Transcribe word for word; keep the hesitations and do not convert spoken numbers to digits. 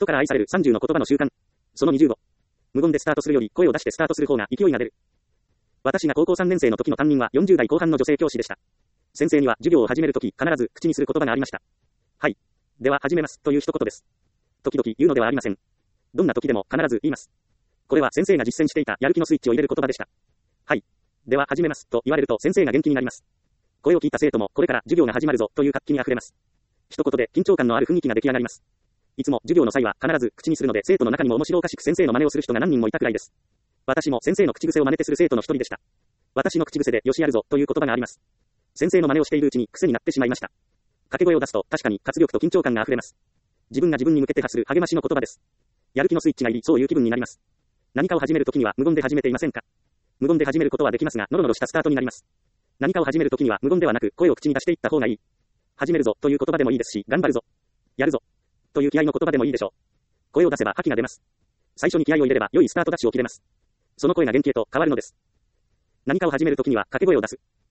人から愛されるさんじゅうの言葉の習慣。そのにじゅうご。無言でスタートするより声を出してスタートする方が勢いが出る。私が高校さんねん生の時の担任はよんじゅう代後半の女性教師でした。先生には授業を始めるとき必ず口にする言葉がありました。はい。では始めますという一言です。時々言うのではありません。どんな時でも必ず言います。これは先生が実践していたやる気のスイッチを入れる言葉でした。はい。では始めますと言われると先生が元気になります。声を聞いた生徒もこれから授業が始まるぞという活気にあふれます。一言で緊張感のある雰囲気が出来上がります。いつも授業の際は必ず口にするので生徒の中にも面白おかしく先生の真似をする人が何人もいたくらいです。私も先生の口癖を真似てする生徒の一人でした。私の口癖でよしやるぞという言葉があります。先生の真似をしているうちに癖になってしまいました。掛け声を出すと確かに活力と緊張感があふれます。自分が自分に向けて発する励ましの言葉です。やる気のスイッチが入りそういう気分になります。何かを始めるときには無言で始めていませんか？無言で始めることはできますがノロノロしたスタートになります。何かを始めるときには無言ではなく声を口に出していった方がいい。始めるぞという言葉でもいいですし、頑張るぞ、やるぞという気合の言葉でもいいでしょう。声を出せば覇気が出ます。最初に気合を入れれば良いスタートダッシュを切れます。その声が元気へと変わるのです。何かを始めるときには掛け声を出す。